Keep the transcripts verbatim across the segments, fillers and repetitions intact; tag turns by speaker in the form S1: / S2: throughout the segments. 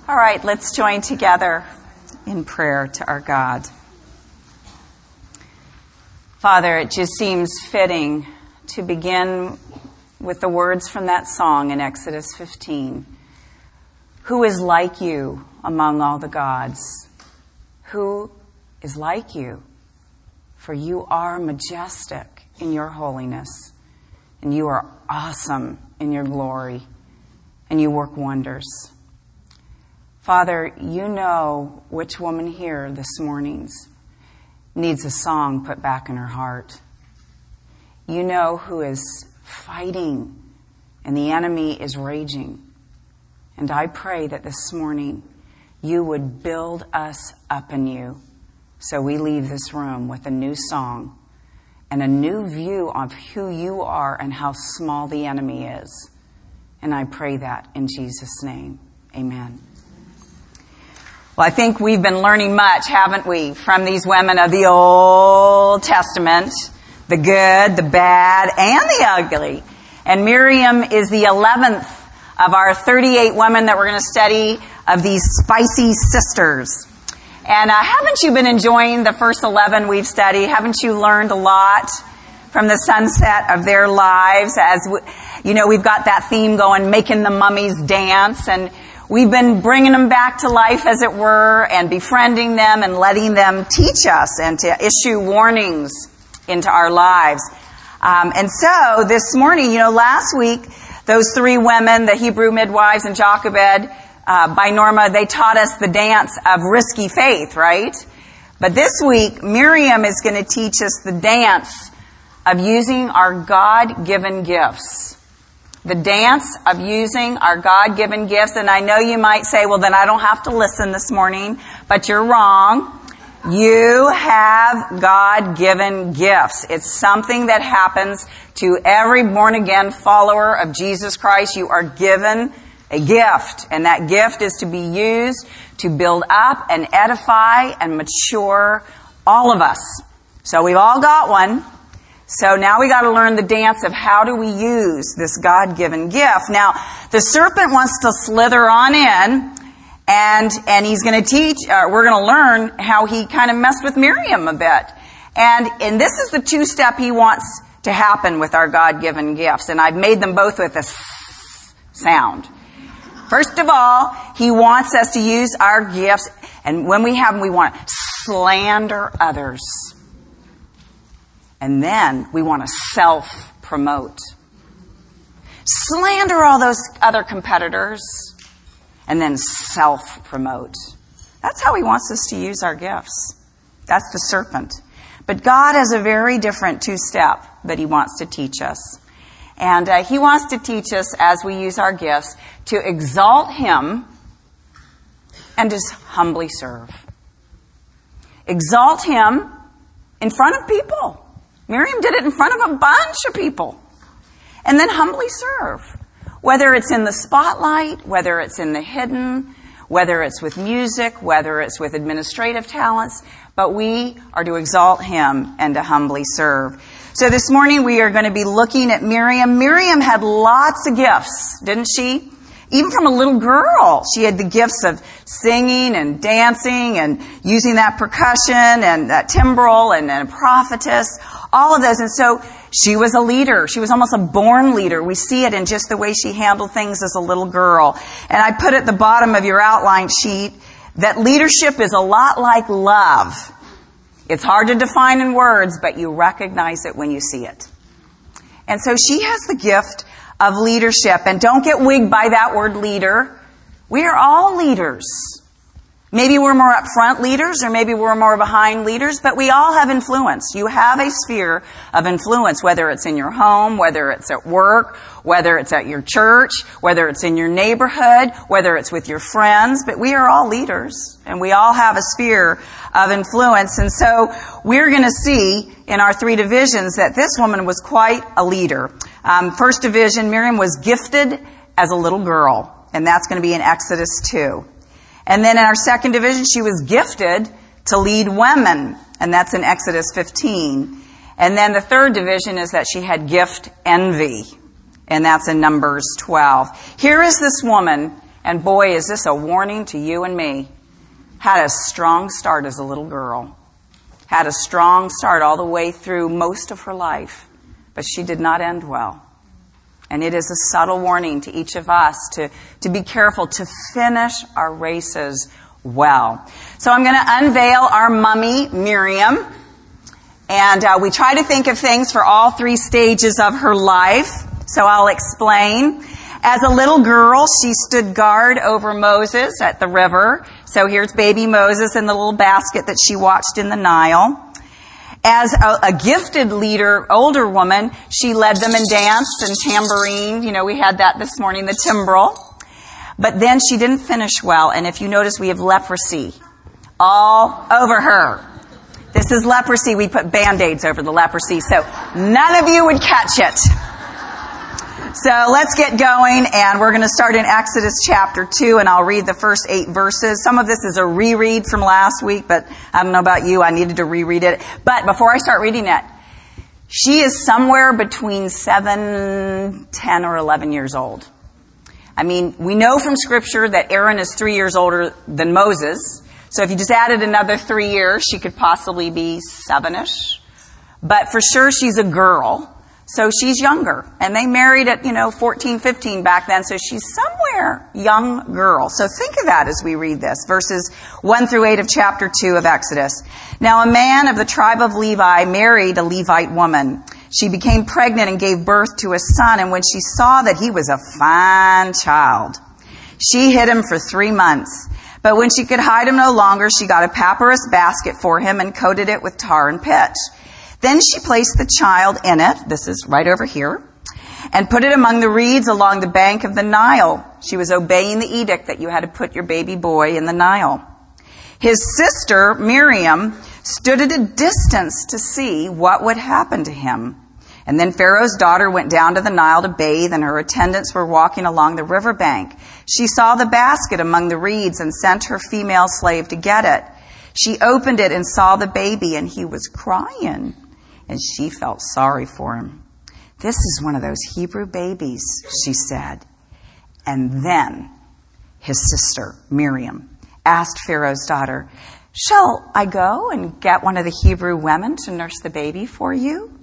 S1: All right, let's join together in prayer to our God. Father, it just seems fitting to begin with the words from that song in Exodus fifteen. Who is like you among all the gods? Who is like you? For you are majestic in your holiness, and you are awesome in your glory, and you work wonders. Father, you know which woman here this morning needs a song put back in her heart. You know who is fighting and the enemy is raging. And I pray that this morning you would build us up in you so we leave this room with a new song and a new view of who you are and how small the enemy is. And I pray that in Jesus' name. Amen. Well, I think we've been learning much, haven't we, from these women of the Old Testament, the good, the bad, and the ugly. And Miriam is the eleventh of our thirty-eight women that we're going to study of these spicy sisters. And uh, haven't you been enjoying the first eleven we've studied? Haven't you learned a lot from the sunset of their lives? As we, you know, we've got that theme going, making the mummies dance, and we've been bringing them back to life, as it were, and befriending them and letting them teach us and to issue warnings into our lives. Um, and so this morning, you know, last week, those three women, the Hebrew midwives and Jochebed, uh, by Norma, they taught us the dance of risky faith, right? But this week, Miriam is going to teach us the dance of using our God-given gifts. The dance of using our God-given gifts. And I know you might say, well, then I don't have to listen this morning. But you're wrong. You have God-given gifts. It's something that happens to every born-again follower of Jesus Christ. You are given a gift. And that gift is to be used to build up and edify and mature all of us. So we've all got one. So now we got to learn the dance of how do we use this God-given gift. Now, the serpent wants to slither on in, and and he's going to teach, uh, we're going to learn how he kind of messed with Miriam a bit. And, and this is the two-step he wants to happen with our God-given gifts. And I've made them both with a s sound. First of all, he wants us to use our gifts, and when we have them, we want to slander others. And then we want to self-promote. Slander all those other competitors and then self-promote. That's how he wants us to use our gifts. That's the serpent. But God has a very different two-step that he wants to teach us. And uh, he wants to teach us, as we use our gifts, to exalt him and just humbly serve. Exalt him in front of people. Miriam did it in front of a bunch of people. And then humbly serve. Whether it's in the spotlight, whether it's in the hidden, whether it's with music, whether it's with administrative talents. But we are to exalt him and to humbly serve. So this morning we are going to be looking at Miriam. Miriam had lots of gifts, didn't she? Even from a little girl, she had the gifts of singing and dancing and using that percussion and that timbrel and, and a prophetess, all of those. And so she was a leader. She was almost a born leader. We see it in just the way she handled things as a little girl. And I put at the bottom of your outline sheet that leadership is a lot like love. It's hard to define in words, but you recognize it when you see it. And so she has the gift of leadership. And don't get wigged by that word leader. We are all leaders. Maybe we're more upfront leaders, or maybe we're more behind leaders, but we all have influence. You have a sphere of influence, whether it's in your home, whether it's at work, whether it's at your church, whether it's in your neighborhood, whether it's with your friends, but we are all leaders, and we all have a sphere of influence. And so we're going to see in our three divisions that this woman was quite a leader. Um, first division, Miriam was gifted as a little girl, and that's going to be in Exodus two. And then in our second division, she was gifted to lead women, and that's in Exodus fifteen. And then the third division is that she had gift envy, and that's in Numbers twelve. Here is this woman And boy, is this a warning to you and me. Had a strong start as a little girl. Had a strong start all the way through most of her life. But she did not end well. And it is a subtle warning to each of us to, to be careful to finish our races well. So I'm going to unveil our mummy, Miriam. And uh, we try to think of things for all three stages of her life. So I'll explain. As a little girl, she stood guard over Moses at the river. So here's baby Moses in the little basket that she watched in the Nile. As a, a gifted leader, older woman, she led them in dance and tambourine. You know, we had that this morning, the timbrel. But then she didn't finish well. And if you notice, we have leprosy all over her. This is leprosy. We put Band-Aids over the leprosy, so none of you would catch it. So let's get going, and we're going to start in Exodus chapter two, and I'll read the first eight verses. Some of this is a reread from last week, but I don't know about you. I needed to reread it. But before I start reading it, she is somewhere between seven, ten, or eleven years old. I mean, we know from Scripture that Aaron is three years older than Moses. So if you just added another three years, she could possibly be seven-ish. But for sure, she's a girl. So she's younger. And they married at, you know, fourteen, fifteen back then. So she's somewhere young girl. So think of that as we read this. Verses one through eight of chapter two of Exodus. Now a man of the tribe of Levi married a Levite woman. She became pregnant and gave birth to a son. And when she saw that he was a fine child, she hid him for three months. But when she could hide him no longer, she got a papyrus basket for him and coated it with tar and pitch. Then she placed the child in it, this is right over here, and put it among the reeds along the bank of the Nile. She was obeying the edict that you had to put your baby boy in the Nile. His sister, Miriam, stood at a distance to see what would happen to him. And then Pharaoh's daughter went down to the Nile to bathe, and her attendants were walking along the riverbank. She saw the basket among the reeds and sent her female slave to get it. She opened it and saw the baby, and he was crying. And she felt sorry for him. This is one of those Hebrew babies, she said. And then his sister, Miriam, asked Pharaoh's daughter, "Shall I go and get one of the Hebrew women to nurse the baby for you?"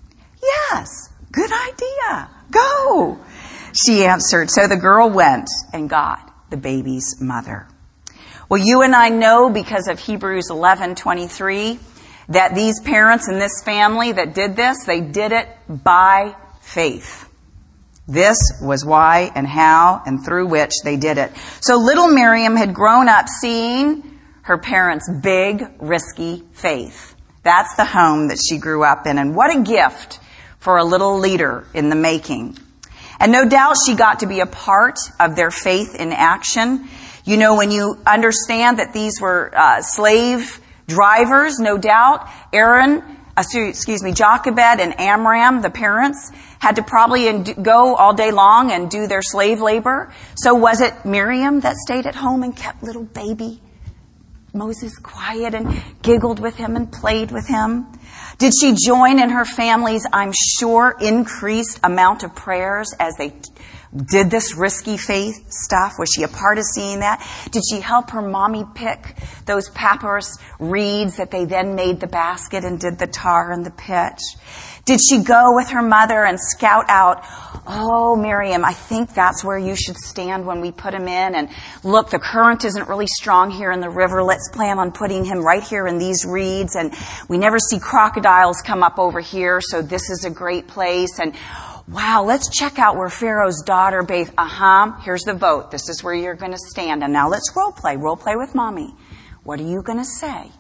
S1: "Yes, good idea. Go," she answered. So the girl went and got the baby's mother. Well, you and I know because of Hebrews eleven twenty-three that these parents in this family that did this, they did it by faith. This was why and how and through which they did it. So little Miriam had grown up seeing her parents' big, risky faith. That's the home that she grew up in. And what a gift for a little leader in the making. And no doubt she got to be a part of their faith in action. You know, when you understand that these were uh, slave drivers, no doubt, Aaron, uh, excuse me, Jochebed and Amram, the parents, had to probably go all day long and do their slave labor. So was it Miriam that stayed at home and kept little baby Moses quiet and giggled with him and played with him? Did she join in her family's, I'm sure, increased amount of prayers as they did this risky faith stuff? Was she a part of seeing that? Did she help her mommy pick those papyrus reeds that they then made the basket and did the tar and the pitch? Did she go with her mother and scout out, "Oh, Miriam, I think that's where you should stand when we put him in. And look, the current isn't really strong here in the river. Let's plan on putting him right here in these reeds. And we never see crocodiles come up over here, so this is a great place. And wow, let's check out where Pharaoh's daughter bathed. Uh-huh, here's the vote. This is where you're going to stand. And now let's role play. Role play with mommy. What are you going to say?"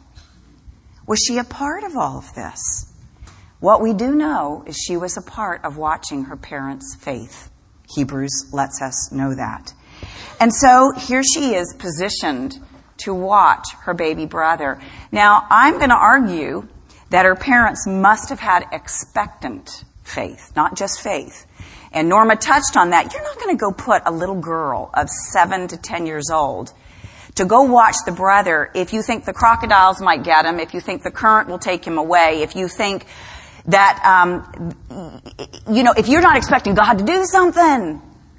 S1: Was she a part of all of this? What we do know is she was a part of watching her parents' faith. Hebrews lets us know that. And so here she is positioned to watch her baby brother. Now, I'm going to argue that her parents must have had expectant faith, not just faith. And Norma touched on that. You're not going to go put a little girl of seven to ten years old to go watch the brother if you think the crocodiles might get him, if you think the current will take him away, if you think that, um, you know, if you're not expecting God to do something,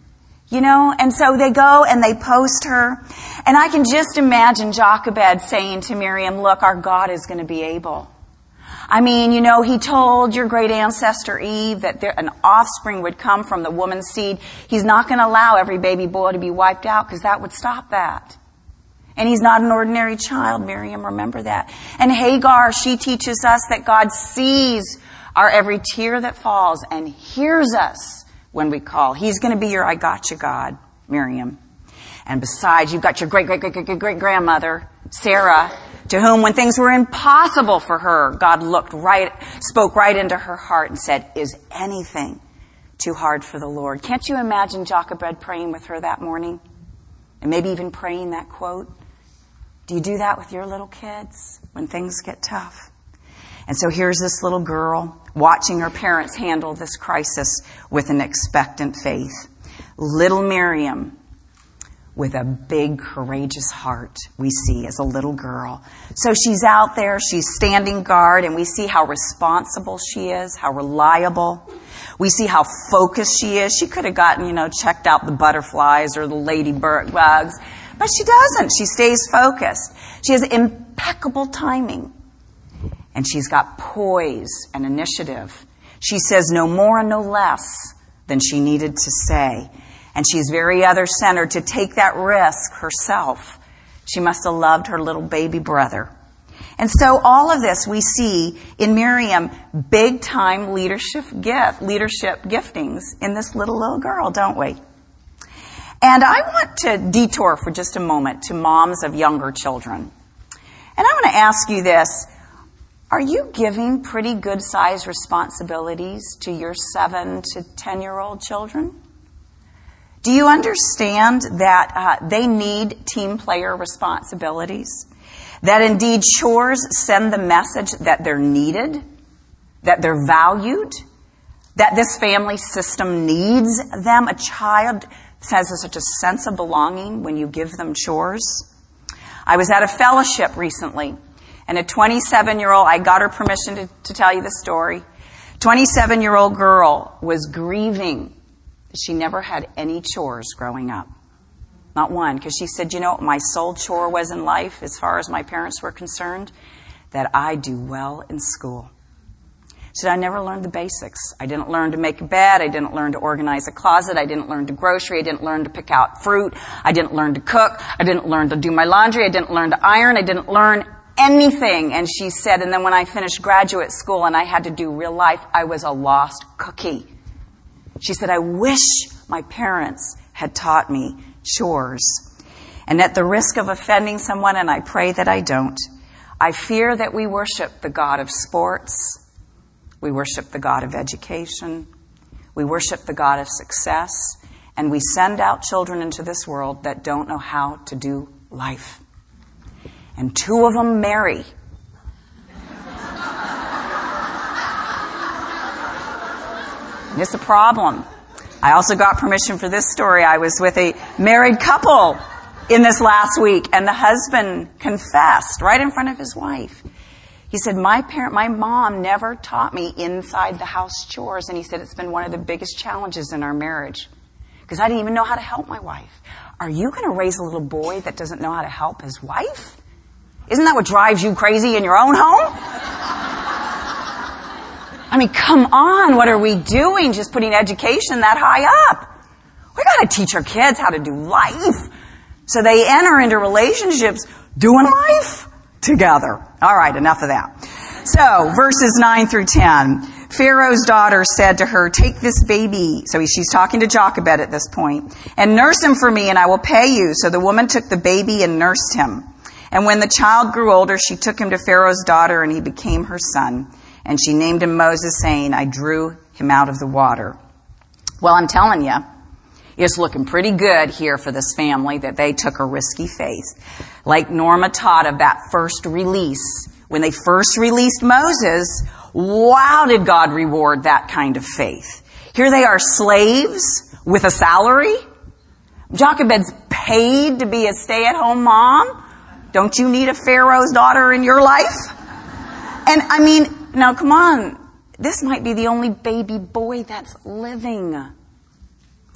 S1: You know, and so they go and they post her. And I can just imagine Jochebed saying to Miriam, look, our God is going to be able. I mean, you know, he told your great ancestor Eve that there, an offspring would come from the woman's seed. He's not going to allow every baby boy to be wiped out because that would stop that. And he's not an ordinary child, Miriam, remember that. And Hagar, she teaches us that God sees our every tear that falls and hears us when we call. He's going to be your I gotcha God, Miriam. And besides, you've got your great, great, great, great, great, great grandmother, Sarah, to whom when things were impossible for her, God looked right, spoke right into her heart and said, is anything too hard for the Lord? Can't you imagine Jochebed praying with her that morning? And maybe even praying that quote? Do you do that with your little kids when things get tough? And so here's this little girl watching her parents handle this crisis with an expectant faith. Little Miriam, with a big, courageous heart, we see as a little girl. So she's out there, she's standing guard, and we see how responsible she is, how reliable. We see how focused she is. She could have gotten, you know, checked out the butterflies or the ladybugs, but she doesn't. She stays focused. She has impeccable timing. And she's got poise and initiative. She says no more and no less than she needed to say. And she's very other-centered to take that risk herself. She must have loved her little baby brother. And so all of this we see in Miriam, big-time leadership gift, leadership giftings in this little, little girl, don't we? And I want to detour for just a moment to moms of younger children. And I want to ask you this. Are you giving pretty good-sized responsibilities to your seven to ten-year-old children? Do you understand that uh, they need team player responsibilities? That indeed chores send the message that they're needed, that they're valued, that this family system needs them? A child has such a sense of belonging when you give them chores. I was at a fellowship recently. And a twenty-seven-year-old, I got her permission to, to tell you the story. twenty-seven-year-old girl was grieving. She never had any chores growing up. Not one. Because she said, you know what my sole chore was in life, as far as my parents were concerned? That I do well in school. She said, I never learned the basics. I didn't learn to make a bed. I didn't learn to organize a closet. I didn't learn to grocery. I didn't learn to pick out fruit. I didn't learn to cook. I didn't learn to do my laundry. I didn't learn to iron. I didn't learn anything. And she said, and then when I finished graduate school and I had to do real life, I was a lost cookie. She said, I wish my parents had taught me chores. And at the risk of offending someone, and I pray that I don't, I fear that we worship the God of sports. We worship the God of education. We worship the God of success. And we send out children into this world that don't know how to do life. And two of them marry. And it's a problem. I also got permission for this story. I was with a married couple in this last week, and the husband confessed right in front of his wife. He said, my parent, my mom never taught me inside the house chores. And he said, it's been one of the biggest challenges in our marriage because I didn't even know how to help my wife. Are you going to raise a little boy that doesn't know how to help his wife? Isn't that what drives you crazy in your own home? I mean, come on. What are we doing? Just putting education that high up. We got to teach our kids how to do life so they enter into relationships doing life together. All right, enough of that. So, verses nine through ten. Pharaoh's daughter said to her, take this baby. So she's talking to Jochebed at this point. And nurse him for me and I will pay you. So the woman took the baby and nursed him. And when the child grew older, she took him to Pharaoh's daughter and he became her son. And she named him Moses, saying, I drew him out of the water. Well, I'm telling you, it's looking pretty good here for this family that they took a risky faith. Like Norma taught of that first release. When they first released Moses, wow, did God reward that kind of faith. Here they are slaves with a salary. Jochebed's paid to be a stay-at-home mom. Don't you need a Pharaoh's daughter in your life? And I mean, now come on. This might be the only baby boy that's living.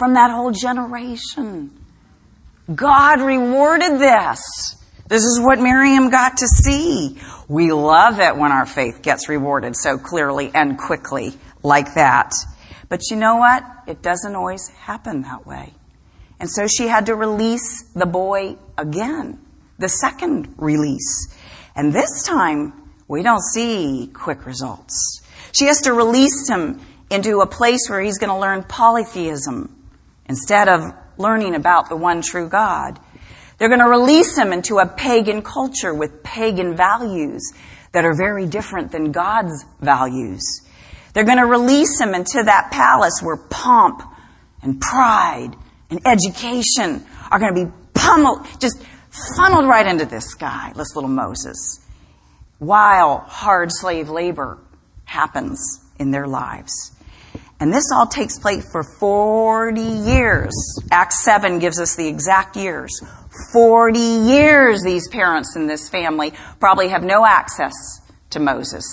S1: from that whole generation. God rewarded this. This is what Miriam got to see. We love it when our faith gets rewarded so clearly and quickly like that. But you know what? It doesn't always happen that way. And so she had to release the boy again, the second release. And this time, we don't see quick results. She has to release him into a place where he's going to learn polytheism instead of learning about the one true God. They're going to release him into a pagan culture with pagan values that are very different than God's values. They're going to release him into that palace where pomp and pride and education are going to be pummeled, just funneled right into this guy, this little Moses, while hard slave labor happens in their lives. And this all takes place for forty years. Acts seven gives us the exact years. forty years these parents in this family probably have no access to Moses.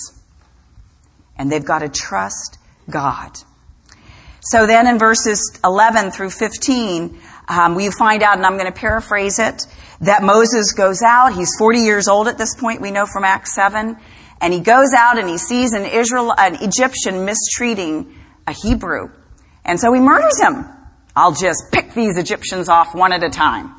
S1: And they've got to trust God. So then in verses eleven through fifteen, um, we find out, and I'm going to paraphrase it, that Moses goes out. He's forty years old at this point, we know from Acts seven. And he goes out and he sees an Israel, an Egyptian mistreating a Hebrew. And so he murders him. I'll just pick these Egyptians off one at a time.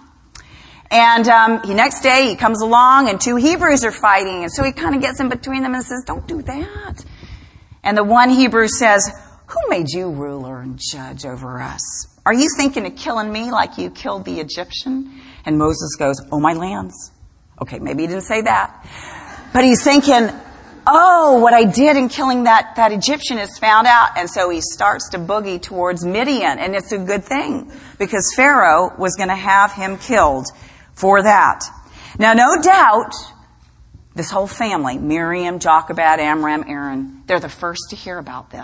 S1: And um, he next day he comes along and two Hebrews are fighting. And so he kind of gets in between them and says, don't do that. And the one Hebrew says, who made you ruler and judge over us? Are you thinking of killing me like you killed the Egyptian? And Moses goes, oh, my lands. Okay, maybe he didn't say that. But he's thinking, oh, what I did in killing that, that Egyptian is found out. And so he starts to boogie towards Midian. And it's a good thing because Pharaoh was going to have him killed for that. Now, no doubt, this whole family, Miriam, Jochebed, Amram, Aaron, they're the first to hear about this.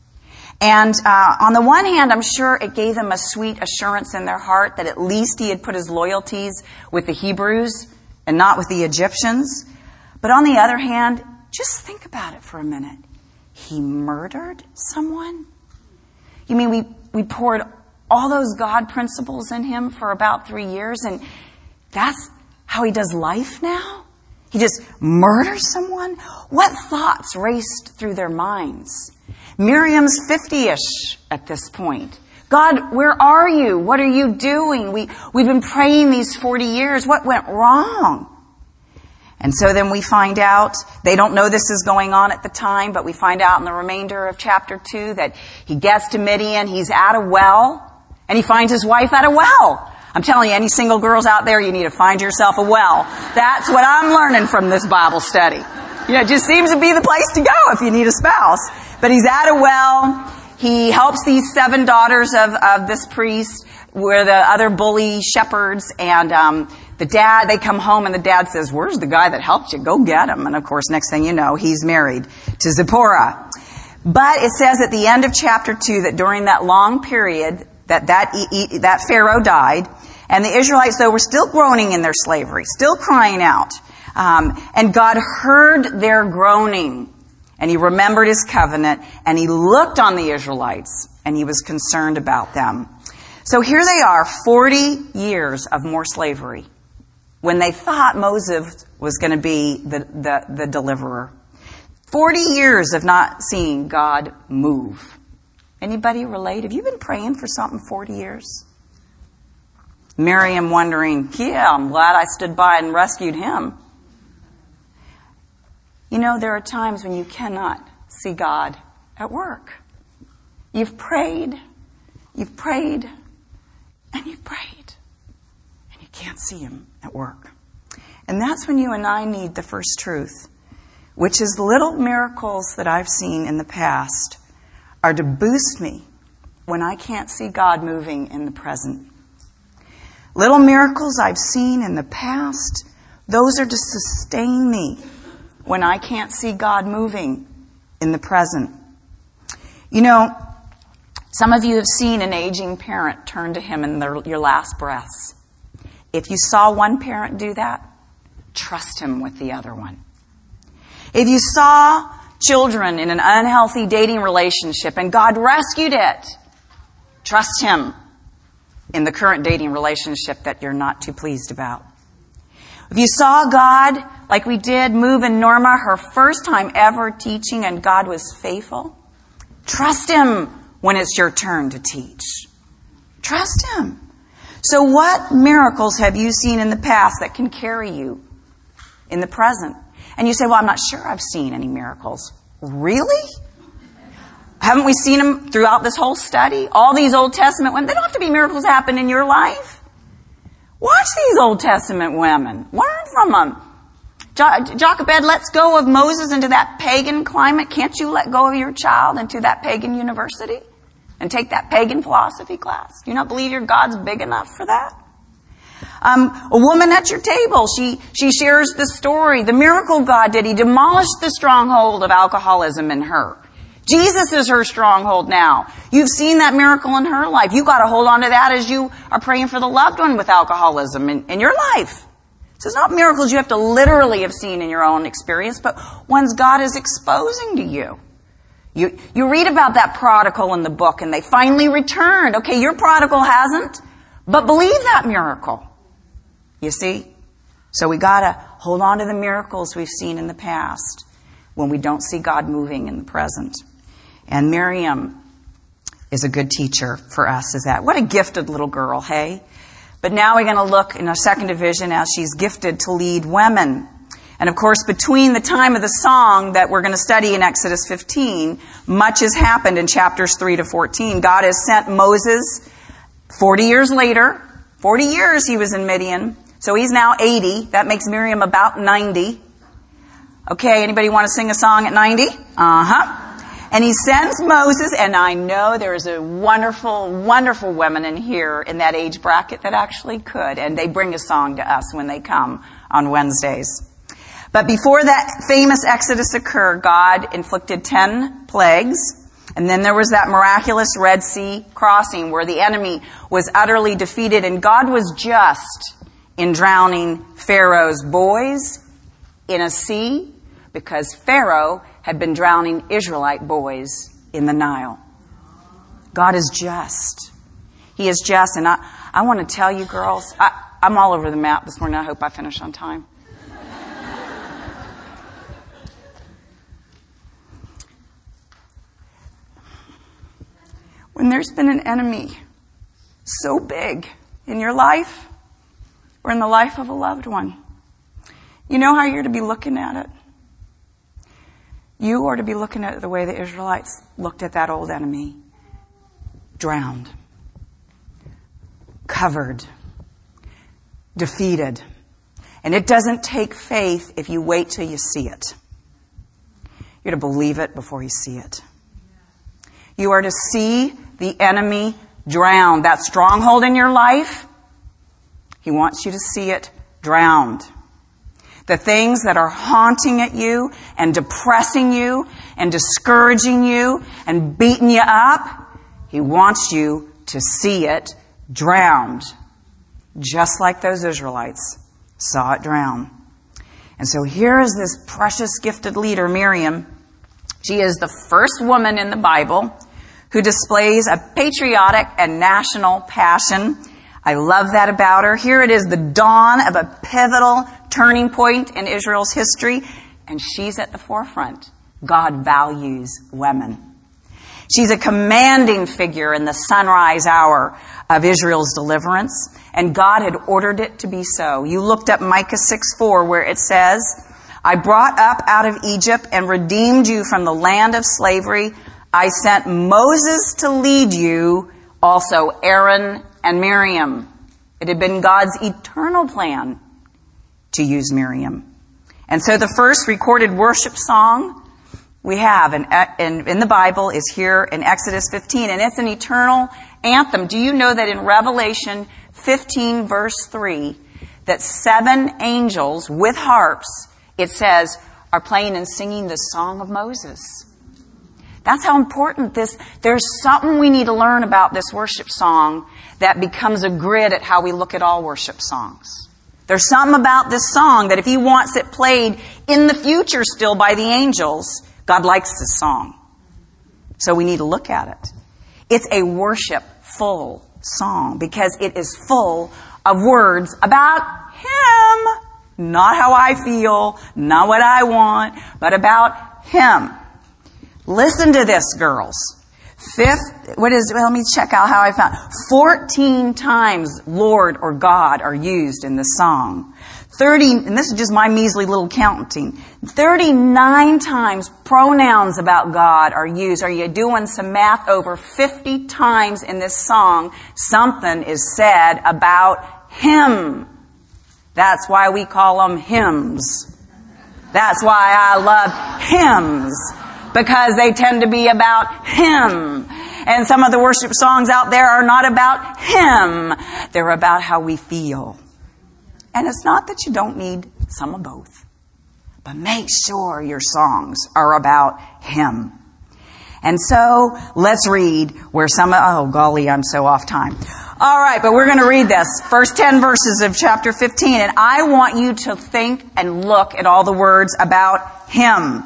S1: And uh, on the one hand, I'm sure it gave them a sweet assurance in their heart that at least he had put his loyalties with the Hebrews and not with the Egyptians. But on the other hand, just think about it for a minute. He murdered someone? You mean we, we poured all those God principles in him for about three years and that's how he does life now? He just murders someone? What thoughts raced through their minds? Miriam's fifty-ish at this point. God, where are you? What are you doing? We, we've been praying these forty years. What went wrong? And so then we find out, they don't know this is going on at the time, but we find out in the remainder of chapter two that he gets to Midian, he's at a well, and he finds his wife at a well. I'm telling you, any single girls out there, you need to find yourself a well. That's what I'm learning from this Bible study. You know, it just seems to be the place to go if you need a spouse. But he's at a well. He helps these seven daughters of, of this priest, where the other bully shepherds, and um, the dad, they come home and the dad says, where's the guy that helped you? Go get him. And of course, next thing you know, he's married to Zipporah. But it says at the end of chapter two that during that long period that that, that Pharaoh died, and the Israelites, though, were still groaning in their slavery, still crying out. Um, and God heard their groaning, and he remembered his covenant, and he looked on the Israelites, and he was concerned about them. So here they are, forty years of more slavery, when they thought Moses was going to be the, the, the deliverer. forty years of not seeing God move. Anybody relate? Have you been praying for something forty years? Miriam wondering, yeah, I'm glad I stood by and rescued him. You know, there are times when you cannot see God at work. You've prayed, you've prayed, and you've prayed, and you can't see him at work. And that's when you and I need the first truth, which is little miracles that I've seen in the past are to boost me when I can't see God moving in the present. Little miracles I've seen in the past, those are to sustain me when I can't see God moving in the present. You know, some of you have seen an aging parent turn to him in their, your last breaths. If you saw one parent do that, trust him with the other one. If you saw children in an unhealthy dating relationship and God rescued it, trust him in the current dating relationship that you're not too pleased about. If you saw God, like we did, move in Norma, her first time ever teaching, and God was faithful, trust Him when it's your turn to teach. Trust Him. So what miracles have you seen in the past that can carry you in the present? And you say, well, I'm not sure I've seen any miracles. Really? Haven't we seen them throughout this whole study? All these Old Testament women, they don't have to be miracles happen in your life. Watch these Old Testament women. Learn from them. Jo- Jochebed lets go of Moses into that pagan climate. Can't you let go of your child into that pagan university and take that pagan philosophy class? Do you not believe your God's big enough for that? Um, a woman at your table, she, she shares the story. The miracle God did, He demolished the stronghold of alcoholism in her. Jesus is her stronghold now. You've seen that miracle in her life. You've got to hold on to that as you are praying for the loved one with alcoholism in, in your life. So it's not miracles you have to literally have seen in your own experience, but ones God is exposing to you. You, you read about that prodigal in the book, and they finally returned. Okay, your prodigal hasn't, but believe that miracle. You see? So we got to hold on to the miracles we've seen in the past when we don't see God moving in the present. And Miriam is a good teacher for us, is that. What a gifted little girl, hey? But now we're going to look in our second division as she's gifted to lead women. And of course, between the time of the song that we're going to study in Exodus fifteen, much has happened in chapters three to fourteen. God has sent Moses forty years later. forty years he was in Midian. So he's now eighty. That makes Miriam about ninety. Okay, anybody want to sing a song at ninety? Uh-huh. And he sends Moses, and I know there's a wonderful, wonderful women in here in that age bracket that actually could, and they bring a song to us when they come on Wednesdays. But before that famous Exodus occurred, God inflicted ten plagues, and then there was that miraculous Red Sea crossing where the enemy was utterly defeated, and God was just in drowning Pharaoh's boys in a sea because Pharaoh had been drowning Israelite boys in the Nile. God is just. He is just. And I, I want to tell you, girls, I, I'm all over the map this morning. I hope I finish on time. When there's been an enemy so big in your life or in the life of a loved one, you know how you're to be looking at it? You are to be looking at it the way the Israelites looked at that old enemy. Drowned. Covered. Defeated. And it doesn't take faith if you wait till you see it. You're to believe it before you see it. You are to see the enemy drowned. That stronghold in your life, He wants you to see it drowned. The things that are haunting at you and depressing you and discouraging you and beating you up, He wants you to see it drowned. Just like those Israelites saw it drown. And so here is this precious gifted leader, Miriam. She is the first woman in the Bible who displays a patriotic and national passion. I love that about her. Here it is, the dawn of a pivotal turning point in Israel's history, and she's at the forefront. God values women. She's a commanding figure in the sunrise hour of Israel's deliverance, and God had ordered it to be so. You looked up Micah six four, where it says, I brought up out of Egypt and redeemed you from the land of slavery. I sent Moses to lead you, also Aaron and Miriam. It had been God's eternal plan to use Miriam. And so the first recorded worship song we have in, in, in the Bible is here in Exodus fifteen, and it's an eternal anthem. Do you know that in Revelation fifteen, verse three, that seven angels with harps, it says, are playing and singing the song of Moses? That's how important this, there's something we need to learn about this worship song that becomes a grid at how we look at all worship songs. There's something about this song that if He wants it played in the future still by the angels, God likes this song. So we need to look at it. It's a worshipful song because it is full of words about Him. Not how I feel, not what I want, but about Him. Listen to this, girls. Fifth, what is, well, let me check out how I found. fourteen times Lord or God are used in the song. thirty, and this is just my measly little counting. thirty-nine times pronouns about God are used. Are you doing some math? Over fifty times in this song, something is said about Him. That's why we call them hymns. That's why I love hymns, because they tend to be about Him. And some of the worship songs out there are not about Him. They're about how we feel. And it's not that you don't need some of both, but make sure your songs are about Him. And so let's read where some, oh golly, I'm so off time. All right, but we're going to read this. First ten verses of chapter fifteen. And I want you to think and look at all the words about Him.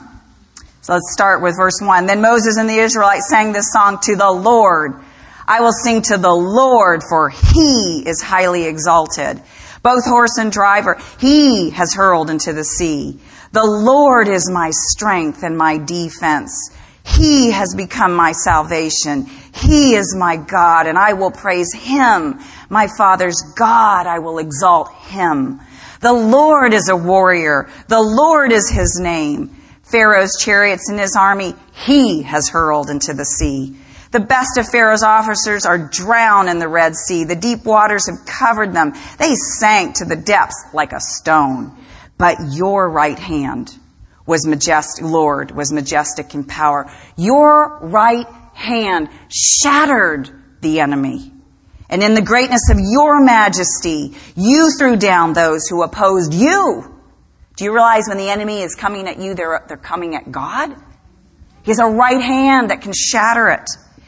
S1: So let's start with verse one. Then Moses and the Israelites sang this song to the Lord. I will sing to the Lord, for He is highly exalted. Both horse and driver, He has hurled into the sea. The Lord is my strength and my defense. He has become my salvation. He is my God, and I will praise Him. My Father's God, I will exalt Him. The Lord is a warrior. The Lord is His name. Pharaoh's chariots and his army, He has hurled into the sea. The best of Pharaoh's officers are drowned in the Red Sea. The deep waters have covered them. They sank to the depths like a stone. But your right hand was majestic, Lord, was majestic in power. Your right hand shattered the enemy. And in the greatness of your majesty, you threw down those who opposed you. Do you realize when the enemy is coming at you, they're, they're coming at God? He has a right hand that can shatter it.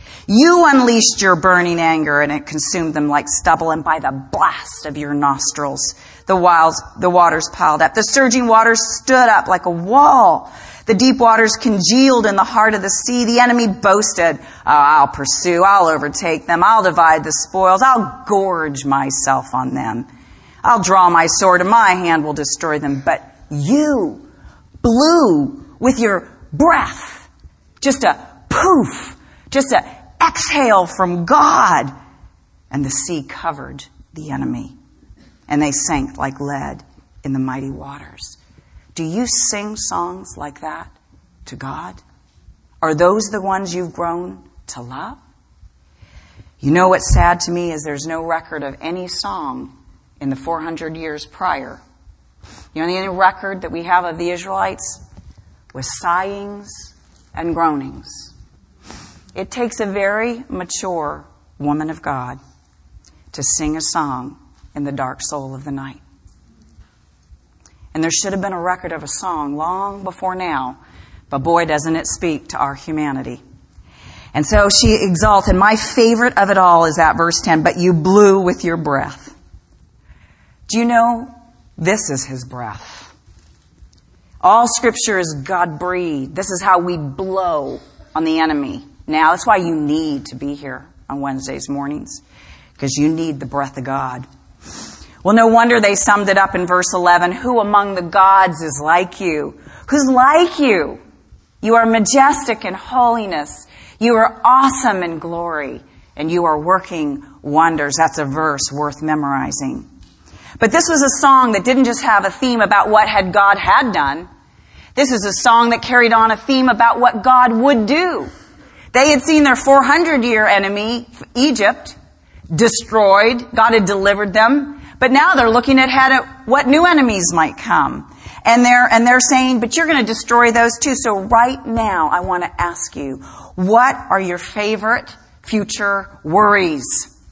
S1: You unleashed your burning anger, and it consumed them like stubble, and by the blast of your nostrils, the, wilds, the waters piled up. The surging waters stood up like a wall. The deep waters congealed in the heart of the sea. The enemy boasted, oh, I'll pursue, I'll overtake them, I'll divide the spoils, I'll gorge myself on them. I'll draw my sword, and my hand will destroy them. But you blew with your breath, just a poof, just a exhale from God, and the sea covered the enemy, and they sank like lead in the mighty waters. Do you sing songs like that to God? Are those the ones you've grown to love? You know what's sad to me is there's no record of any song in the four hundred years prior. You know, the only record that we have of the Israelites was sighings and groanings. It takes a very mature woman of God to sing a song in the dark soul of the night. And there should have been a record of a song long before now, but boy, doesn't it speak to our humanity. And so she exalted. My favorite of it all is that verse ten, but you blew with your breath. Do you know this is His breath? All Scripture is God-breathed. This is how we blow on the enemy. Now, that's why you need to be here on Wednesdays mornings, because you need the breath of God. Well, no wonder they summed it up in verse eleven. Who among the gods is like you? Who's like you? You are majestic in holiness. You are awesome in glory. And you are working wonders. That's a verse worth memorizing. But this was a song that didn't just have a theme about what had God had done. This is a song that carried on a theme about what God would do. They had seen their four hundred year enemy, Egypt, destroyed. God had delivered them. But now they're looking ahead at what new enemies might come. And they're, and they're saying, but you're going to destroy those too. So right now, I want to ask you, what are your favorite future worries?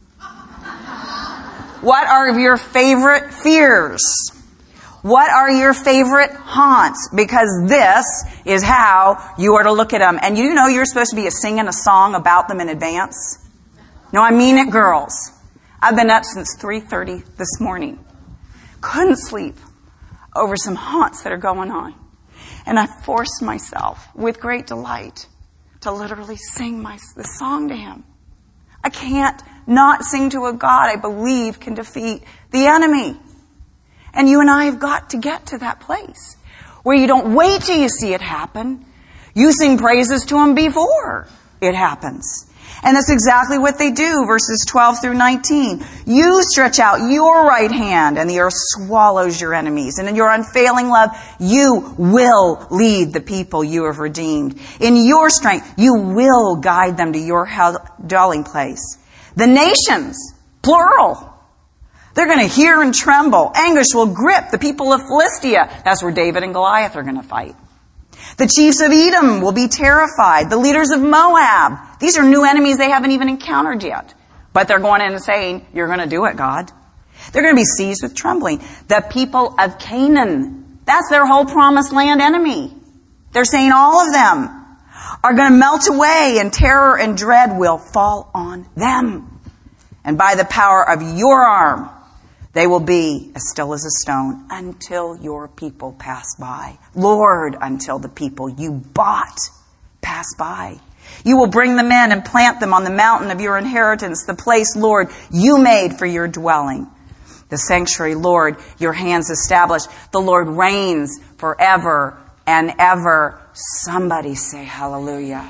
S1: What are your favorite fears? What are your favorite haunts? Because this is how you are to look at them. And you know you're supposed to be singing a song about them in advance. No, I mean it, girls. I've been up since three thirty this morning. Couldn't sleep over some haunts that are going on. And I forced myself with great delight to literally sing my the song to Him. I can't not sing to a God I believe can defeat the enemy? And you and I have got to get to that place where you don't wait till you see it happen. You sing praises to Him before it happens. And that's exactly what they do, verses twelve through nineteen. You stretch out your right hand, and the earth swallows your enemies. And in your unfailing love, you will lead the people you have redeemed. In your strength, you will guide them to your dwelling place. The nations, plural, they're going to hear and tremble. Anguish will grip the people of Philistia. That's where David and Goliath are going to fight. The chiefs of Edom will be terrified. The leaders of Moab. These are new enemies they haven't even encountered yet. But they're going in and saying, you're going to do it, God. They're going to be seized with trembling. The people of Canaan. That's their whole promised land enemy. They're saying all of them are going to melt away, and terror and dread will fall on them. And by the power of your arm, they will be as still as a stone until your people pass by. Lord, until the people you bought pass by. You will bring them in and plant them on the mountain of your inheritance, the place, Lord, you made for your dwelling. The sanctuary, Lord, your hands established. The Lord reigns forever and ever. Somebody say hallelujah.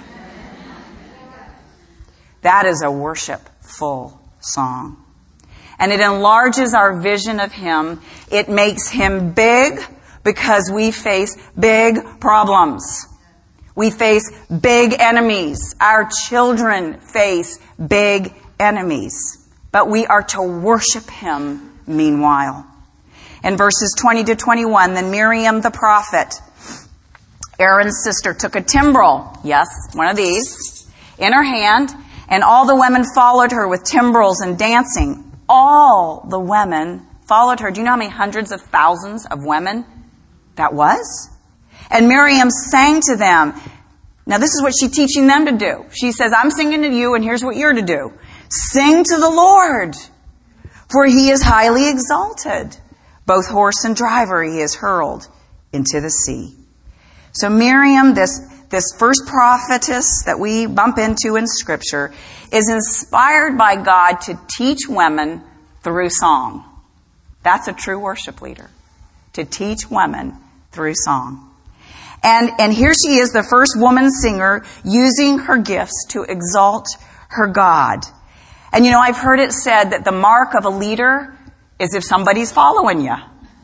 S1: That is a worshipful song. And it enlarges our vision of Him. It makes Him big because we face big problems. We face big enemies. Our children face big enemies. But we are to worship Him meanwhile. In verses twenty to twenty-one, then Miriam the prophet, Aaron's sister, took a timbrel, yes, one of these, in her hand, and all the women followed her with timbrels and dancing. All the women followed her. Do you know how many hundreds of thousands of women that was? And Miriam sang to them. Now this is what she's teaching them to do. She says, I'm singing to you, and here's what you're to do. Sing to the Lord, for He is highly exalted. Both horse and driver He has hurled into the sea. So Miriam, this, this first prophetess that we bump into in Scripture, is inspired by God to teach women through song. That's a true worship leader. To teach women through song. And, and here she is, the first woman singer, using her gifts to exalt her God. And you know, I've heard it said that the mark of a leader is if somebody's following you.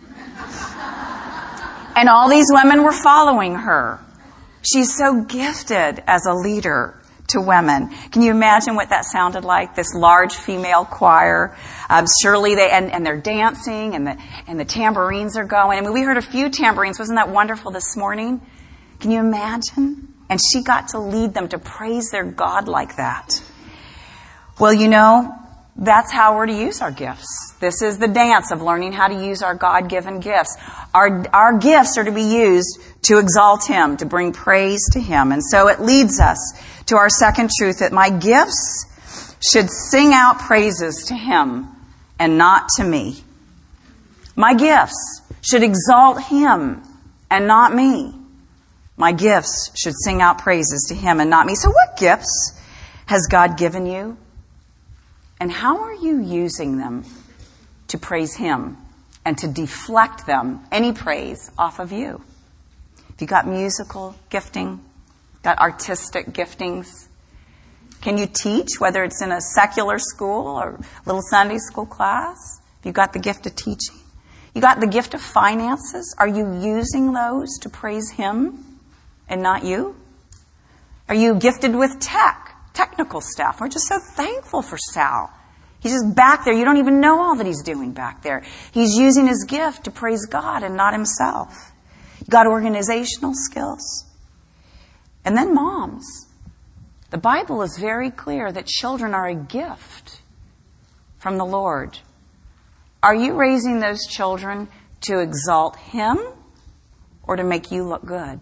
S1: And all these women were following her. She's so gifted as a leader to women. Can you imagine what that sounded like? This large female choir. Um, surely they, and, and they're dancing, and the, and the tambourines are going. I mean, we heard a few tambourines. Wasn't that wonderful this morning? Can you imagine? And she got to lead them to praise their God like that. Well, you know, that's how we're to use our gifts. This is the dance of learning how to use our God-given gifts. Our, our gifts are to be used to exalt Him, to bring praise to Him. And so it leads us to our second truth, that my gifts should sing out praises to Him and not to me. My gifts should exalt Him and not me. My gifts should sing out praises to Him and not me. So what gifts has God given you? And how are you using them to praise Him and to deflect them, any praise, off of you? If you got musical gifting, got artistic giftings, can you teach, whether it's in a secular school or little Sunday school class? If you got the gift of teaching, you got the gift of finances, are you using those to praise Him and not you? Are you gifted with tech? Technical stuff. We're just so thankful for Sal. He's just back there. You don't even know all that he's doing back there. He's using his gift to praise God and not himself. You got organizational skills. And then moms. The Bible is very clear that children are a gift from the Lord. Are you raising those children to exalt Him or to make you look good?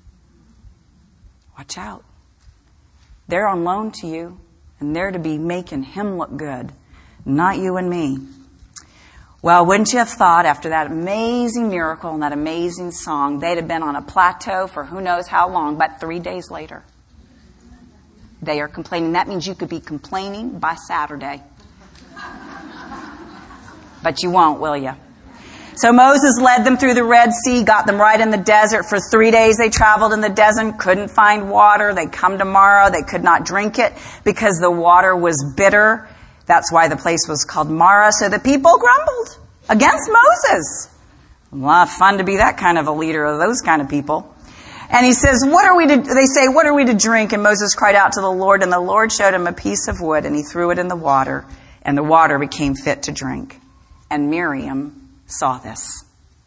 S1: Watch out. They're on loan to you, and they're to be making Him look good, not you and me. Well, wouldn't you have thought after that amazing miracle and that amazing song, they'd have been on a plateau for who knows how long, but three days later, they are complaining. That means you could be complaining by Saturday. But you won't, will you? So Moses led them through the Red Sea, got them right in the desert. For three days they traveled in the desert, couldn't find water. They'd come tomorrow. They could not drink it because the water was bitter. That's why the place was called Marah. So the people grumbled against Moses. A lot of fun to be that kind of a leader of those kind of people. And he says, what are we to, they say, what are we to drink? And Moses cried out to the Lord, and the Lord showed him a piece of wood, and he threw it in the water, and the water became fit to drink. And Miriam saw this.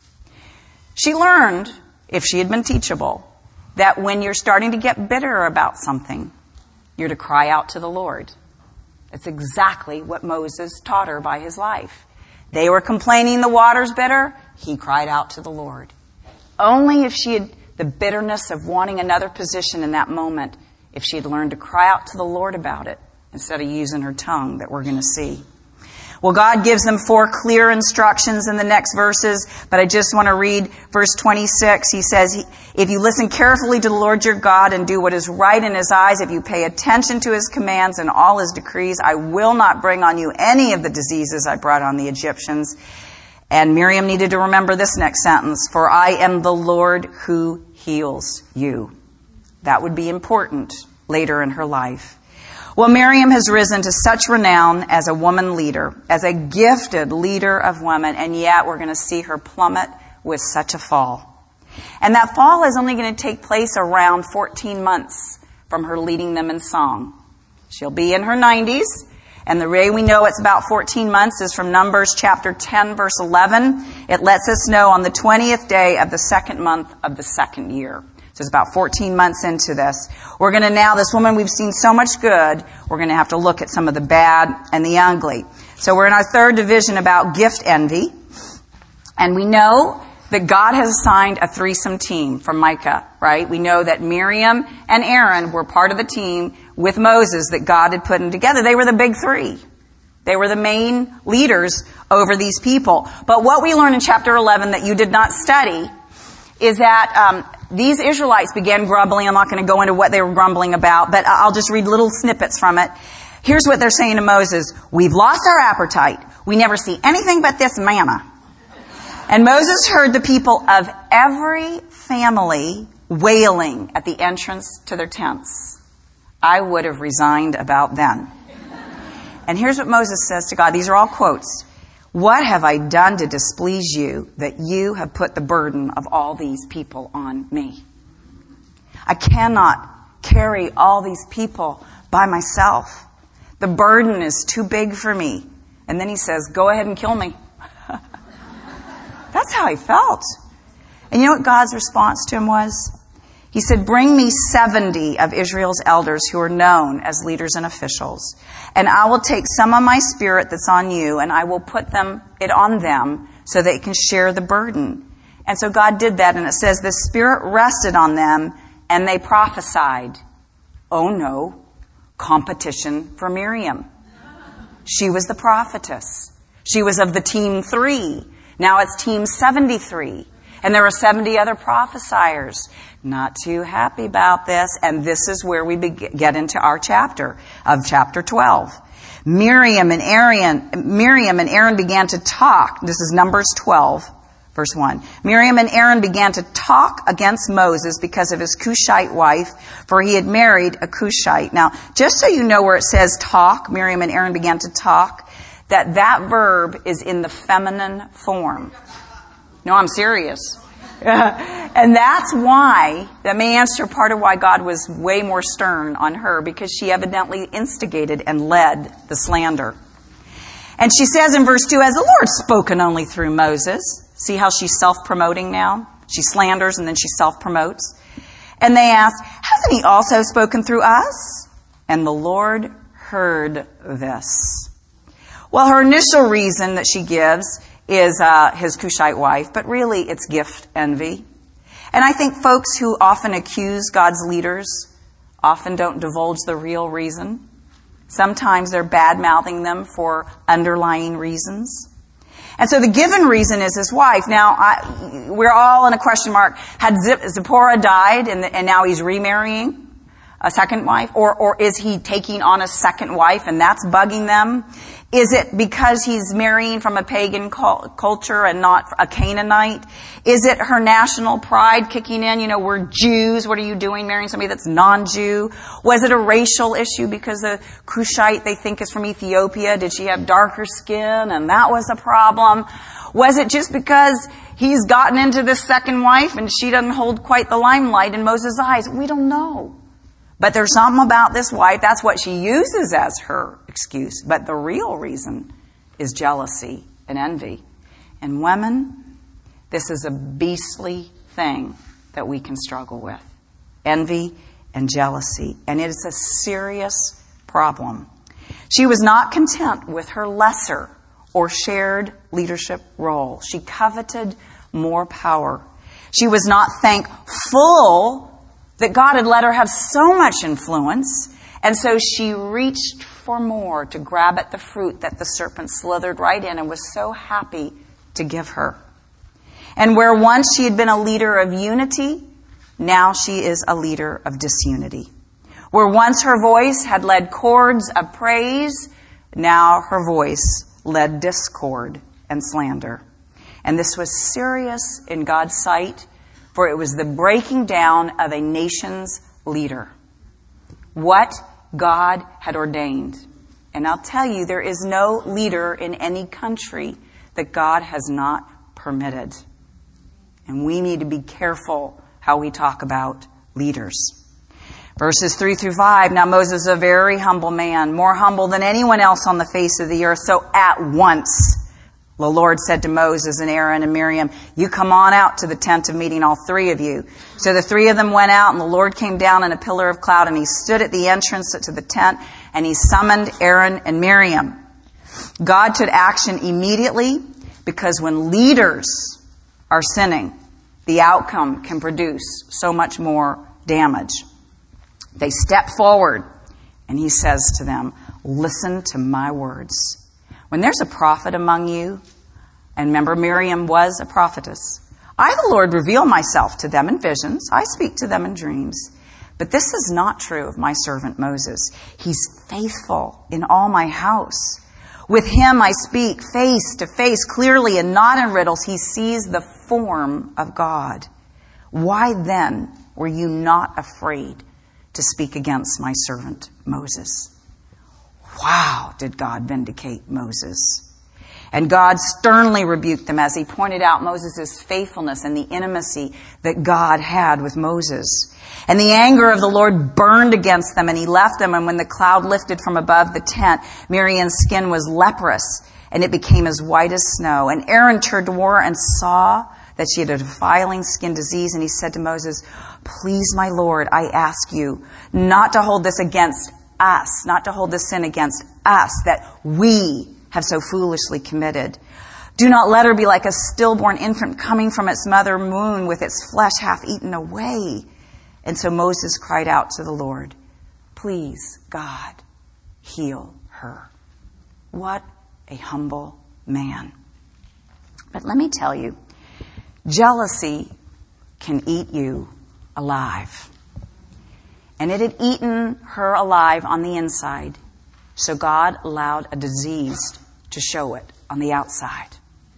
S1: She learned, if she had been teachable, that when you're starting to get bitter about something, you're to cry out to the Lord. That's exactly what Moses taught her by his life. They were complaining the water's bitter. He cried out to the Lord. Only if she had the bitterness of wanting another position in that moment, if she had learned to cry out to the Lord about it instead of using her tongue, that we're going to see. Well, God gives them four clear instructions in the next verses, but I just want to read verse twenty-six. He says, if you listen carefully to the Lord your God and do what is right in his eyes, if you pay attention to his commands and all his decrees, I will not bring on you any of the diseases I brought on the Egyptians. And Miriam needed to remember this next sentence, for I am the Lord who heals you. That would be important later in her life. Well, Miriam has risen to such renown as a woman leader, as a gifted leader of women, and yet we're going to see her plummet with such a fall. And that fall is only going to take place around fourteen months from her leading them in song. She'll be in her nineties, and the way we know it's about fourteen months is from Numbers chapter ten, verse eleven. It lets us know on the twentieth day of the second month of the second year. So it's about fourteen months into this. We're going to now, this woman, we've seen so much good, we're going to have to look at some of the bad and the ugly. So we're in our third division about gift envy. And we know that God has assigned a threesome team from Micah, right? We know that Miriam and Aaron were part of the team with Moses that God had put them together. They were the big three. They were the main leaders over these people. But what we learn in chapter eleven that you did not study is that um, these Israelites began grumbling. I'm not going to go into what they were grumbling about, but I'll just read little snippets from it. Here's what they're saying to Moses. We've lost our appetite. We never see anything but this manna. And Moses heard the people of every family wailing at the entrance to their tents. I would have resigned about then. And here's what Moses says to God. These are all quotes. What have I done to displease you that you have put the burden of all these people on me? I cannot carry all these people by myself. The burden is too big for me. And then he says, go ahead and kill me. That's how he felt. And you know what God's response to him was? He said, bring me seventy of Israel's elders who are known as leaders and officials. And I will take some of my spirit that's on you and I will put them it on them so they can share the burden. And so God did that. And it says the spirit rested on them and they prophesied. Oh no, competition for Miriam. She was the prophetess. She was of the team three. Now it's team seventy-three. And there were seventy other prophesiers. Not too happy about this. And this is where we get into our chapter of chapter twelve. Miriam and Aaron, Miriam and Aaron began to talk. This is Numbers twelve, verse one. Miriam and Aaron began to talk against Moses because of his Cushite wife, for he had married a Cushite. Now, just so you know where it says talk, Miriam and Aaron began to talk, that that verb is in the feminine form. No, I'm serious. And that's why, that may answer part of why God was way more stern on her, because she evidently instigated and led the slander. And she says in verse two, has the Lord spoken only through Moses? See how she's self-promoting now? She slanders and then she self-promotes. And they asked, hasn't he also spoken through us? And the Lord heard this. Well, her initial reason that she gives is uh, his Cushite wife, but really it's gift envy. And I think folks who often accuse God's leaders often don't divulge the real reason. Sometimes they're bad-mouthing them for underlying reasons. And so the given reason is his wife. Now, I, we're all in a question mark. Had Zipporah died and, and now he's remarrying? a second wife? Or, or is he taking on a second wife and that's bugging them? Is it because he's marrying from a pagan culture and not a Canaanite? Is it her national pride kicking in? You know, we're Jews. What are you doing marrying somebody that's non-Jew? Was it a racial issue because the Cushite they think is from Ethiopia? Did she have darker skin and that was a problem? Was it just because he's gotten into this second wife and she doesn't hold quite the limelight in Moses' eyes? We don't know. But there's something about this wife. That's what she uses as her excuse. But the real reason is jealousy and envy. And women, this is a beastly thing that we can struggle with. Envy and jealousy. And it is a serious problem. She was not content with her lesser or shared leadership role. She coveted more power. She was not thankful that God had let her have so much influence, and so she reached for more to grab at the fruit that the serpent slithered right in and was so happy to give her. And where once she had been a leader of unity, now she is a leader of disunity. Where once her voice had led chords of praise, now her voice led discord and slander. And this was serious in God's sight, for it was the breaking down of a nation's leader. What God had ordained. And I'll tell you, there is no leader in any country that God has not permitted. And we need to be careful how we talk about leaders. Verses three through five, now Moses is a very humble man, more humble than anyone else on the face of the earth. So at once the Lord said to Moses and Aaron and Miriam, you come on out to the tent of meeting, all three of you. So the three of them went out, and the Lord came down in a pillar of cloud, and he stood at the entrance to the tent, and he summoned Aaron and Miriam. God took action immediately, because when leaders are sinning, the outcome can produce so much more damage. They step forward, and he says to them, listen to my words. When there's a prophet among you, and remember Miriam was a prophetess, I, the Lord, reveal myself to them in visions. I speak to them in dreams. But this is not true of my servant Moses. He's faithful in all my house. With him I speak face to face, clearly and not in riddles. He sees the form of God. Why then were you not afraid to speak against my servant Moses? Wow, did God vindicate Moses. And God sternly rebuked them as he pointed out Moses' faithfulness and the intimacy that God had with Moses. And the anger of the Lord burned against them, and he left them. And when the cloud lifted from above the tent, Miriam's skin was leprous, and it became as white as snow. And Aaron turned toward her and saw that she had a defiling skin disease. And he said to Moses, please, my Lord, I ask you not to hold this against us, not to hold this sin against us that we have so foolishly committed. Do not let her be like a stillborn infant coming from its mother womb with its flesh half eaten away. And so Moses cried out to the Lord, please, God, heal her. What a humble man. But let me tell you, jealousy can eat you alive. And it had eaten her alive on the inside. So God allowed a disease to show it on the outside.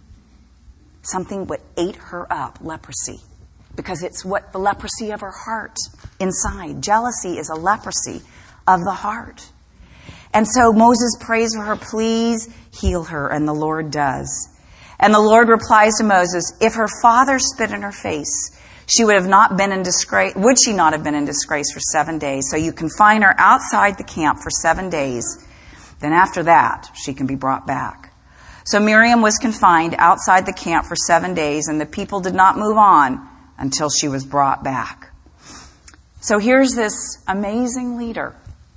S1: Something what ate her up, leprosy. Because it's what the leprosy of her heart inside. Jealousy is a leprosy of the heart. And so Moses prays for her, please heal her. And the Lord does. And the Lord replies to Moses, if her father spit in her face, she would have not been in disgrace. Would she not have been in disgrace for seven days? So you confine her outside the camp for seven days. Then after that, she can be brought back. So Miriam was confined outside the camp for seven days, and the people did not move on until she was brought back. So here's this amazing leader.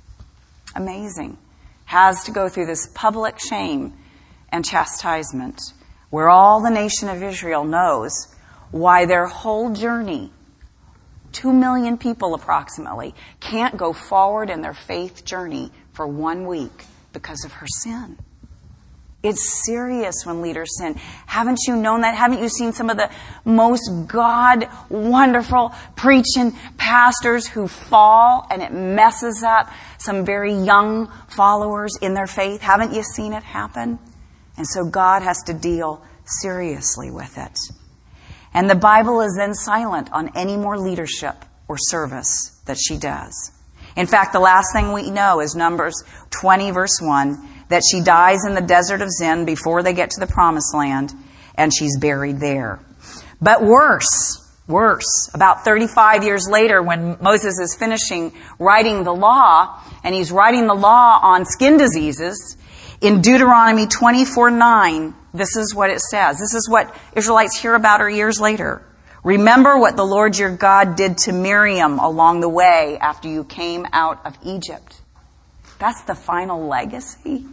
S1: Amazing. Has to go through this public shame and chastisement, where all the nation of Israel knows why their whole journey, two million people approximately, can't go forward in their faith journey for one week because of her sin. It's serious when leaders sin. Haven't you known that? Haven't you seen some of the most God wonderful preaching pastors who fall and it messes up some very young followers in their faith? Haven't you seen it happen? And so God has to deal seriously with it. And the Bible is then silent on any more leadership or service that she does. In fact, the last thing we know is Numbers twenty, verse one, that she dies in the desert of Zin before they get to the promised land, and she's buried there. But worse, worse, about thirty-five years later, when Moses is finishing writing the law, and he's writing the law on skin diseases, in Deuteronomy twenty-four nine, this is what it says. This is what Israelites hear about her years later. Remember what the Lord your God did to Miriam along the way after you came out of Egypt. That's the final legacy.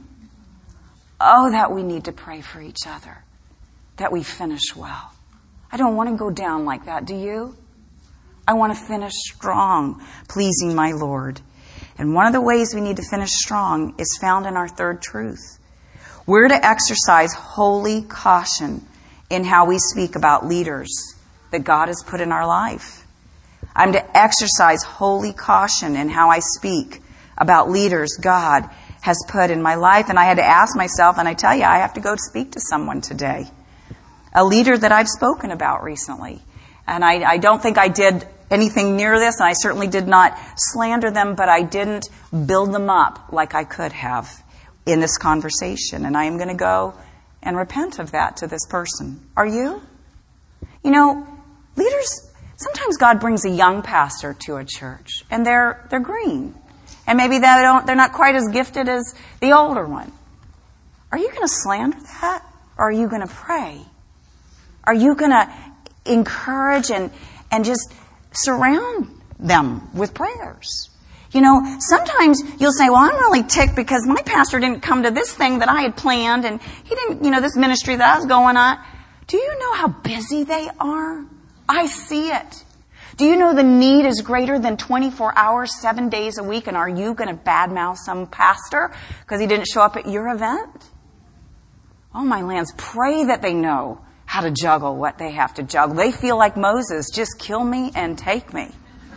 S1: Oh, that we need to pray for each other, that we finish well. I don't want to go down like that, do you? I want to finish strong, pleasing my Lord. And one of the ways we need to finish strong is found in our third truth. We're to exercise holy caution in how we speak about leaders that God has put in our life. I'm to exercise holy caution in how I speak about leaders God has put in my life. And I had to ask myself, and I tell you, I have to go speak to someone today. A leader that I've spoken about recently. And I, I don't think I did anything near this, and I certainly did not slander them, but I didn't build them up like I could have in this conversation. And I am going to go and repent of that to this person. Are you? You know, leaders, sometimes God brings a young pastor to a church, and they're they're green. And maybe they don't, they're not quite as gifted as the older one. Are you going to slander that? Or are you going to pray? Are you going to encourage and, and just surround them with prayers? You know, sometimes you'll say, well, I'm really ticked because my pastor didn't come to this thing that I had planned, and he didn't, you know, this ministry that I was going on. Do you know how busy they are? I see it. Do you know the need is greater than twenty-four hours, seven days a week? And are you going to badmouth some pastor because he didn't show up at your event? Oh, my lands, pray that they know how to juggle what they have to juggle. They feel like Moses, just kill me and take me.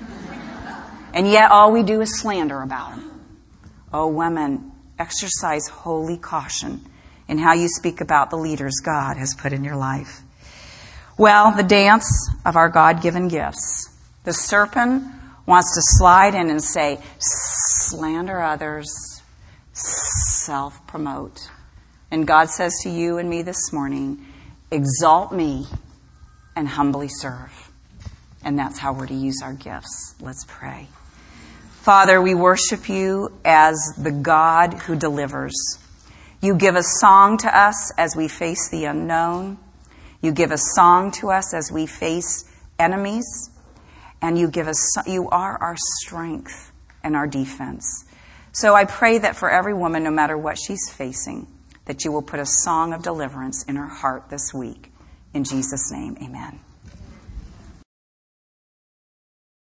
S1: And yet all we do is slander about him. Oh, women, exercise holy caution in how you speak about the leaders God has put in your life. Well, the dance of our God-given gifts. The serpent wants to slide in and say, slander others, self-promote. And God says to you and me this morning, exalt me and humbly serve. And that's how we're to use our gifts. Let's pray. Father, we worship you as the God who delivers. You give a song to us as we face the unknown. You give a song to us as we face enemies. And you give us, you are our strength and our defense. So I pray that for every woman, no matter what she's facing, that you will put a song of deliverance in her heart this week. In Jesus' name, amen.